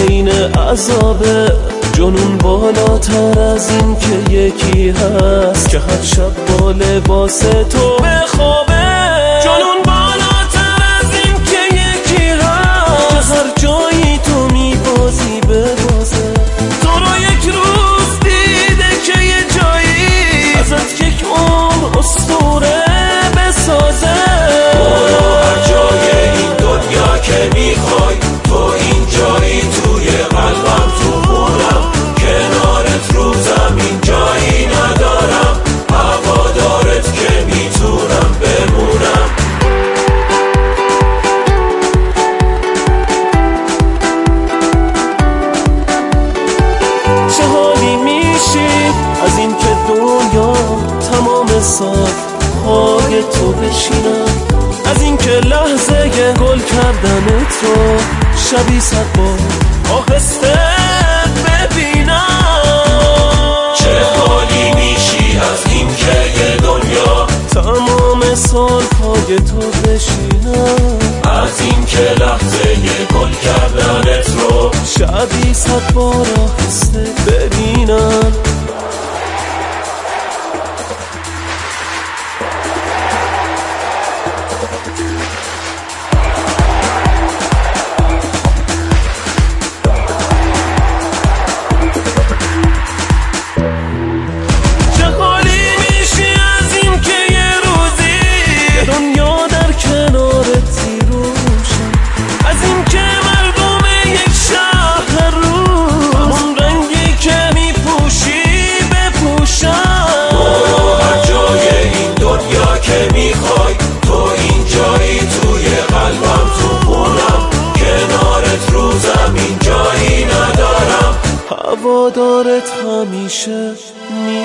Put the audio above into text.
عین عذابه. جنون بالاتر از این که یکی هست که هر شب با لباس تو بخوابه. جنون بالاتر از این که یکی هست که هر جایی تو میبازی ببازه. تو رو یک روز دیده که یه جایی ازت یک عمر اسطوره بسازه. برو هر جای این دنیا که میخوای، تو این جایی توی قلبم، تو خونم، کنارت رو زمین جایی ندارم. هوادارت که میتونم بمونم. چه حالی میشی از این که دنیا تمام سالهای تو بشینم، از این که لحظه گل کردن تو شبی 100 بار آهسته ببینم. چه حالی میشی از این که یه دنیا تمام سالهای تو بشینم، از این که لحظه گل کردنت رو شبی 100 بار آهسته ببینم. هوادارت همیشه